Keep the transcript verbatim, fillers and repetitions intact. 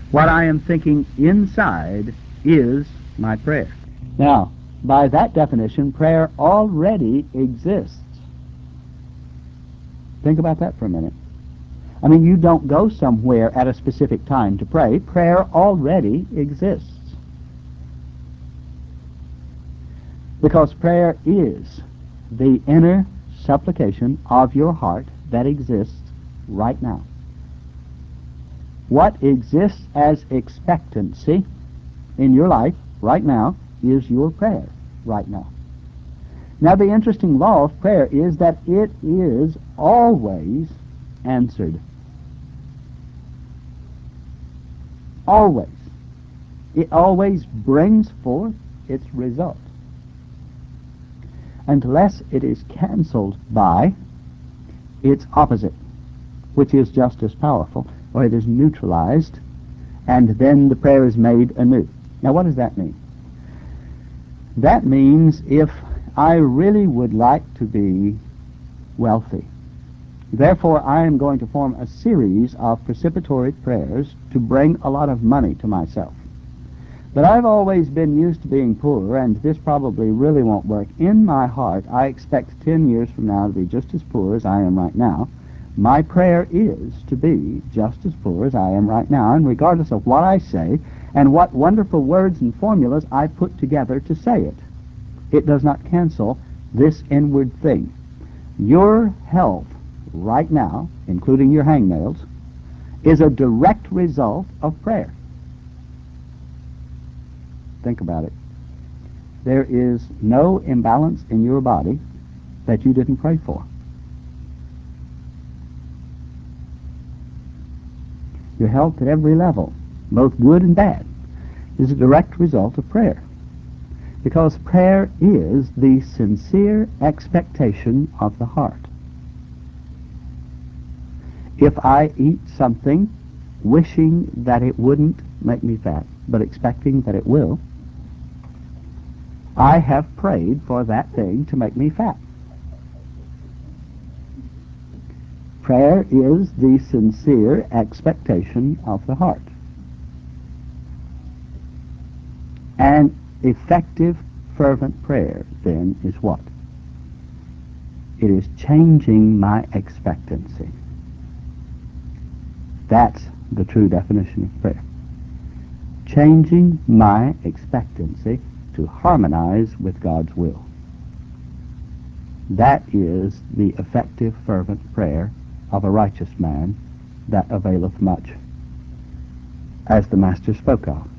What I am thinking inside is my prayer. Now, by that definition, prayer already exists. Think about that for a minute. I mean, you don't go somewhere at a specific time to pray. Prayer already exists. Because prayer is the inner supplication of your heart that exists right now. What exists as expectancy in your life right now is your prayer right now. Now, the interesting law of prayer is that it is always answered. Always. It always brings forth its result. Unless it is canceled by its opposite, which is just as powerful, or it is neutralized, and then the prayer is made anew. Now, what does that mean? That means if I really would like to be wealthy, therefore I am going to form a series of precipitory prayers to bring a lot of money to myself. But I've always been used to being poor, and this probably really won't work. In my heart, I expect ten years from now to be just as poor as I am right now. My prayer is to be just as poor as I am right now, and regardless of what I say and what wonderful words and formulas I put together to say it, it does not cancel this inward thing. Your health right now, including your hangnails, is a direct result of prayer. Think about it. There is no imbalance in your body that you didn't pray for. Your health at every level, both good and bad, is a direct result of prayer. Because prayer is the sincere expectation of the heart. If I eat something wishing that it wouldn't make me fat, but expecting that it will, I have prayed for that thing to make me fat. Prayer is the sincere expectation of the heart. And effective, fervent prayer, then, is what? It is changing my expectancy. That's the true definition of prayer. Changing my expectancy to harmonize with God's will. That is the effective, fervent prayer of a righteous man that availeth much, as the Master spoke of.